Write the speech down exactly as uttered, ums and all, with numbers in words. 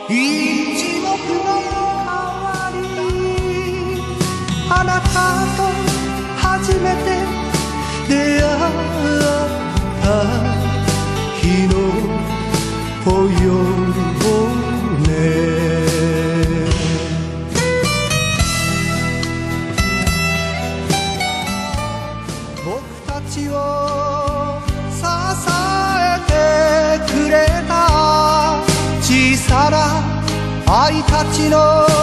一目の変わり、あなたと初めて出会った日のぽよね。僕たちを支えてくれた小さな愛たちの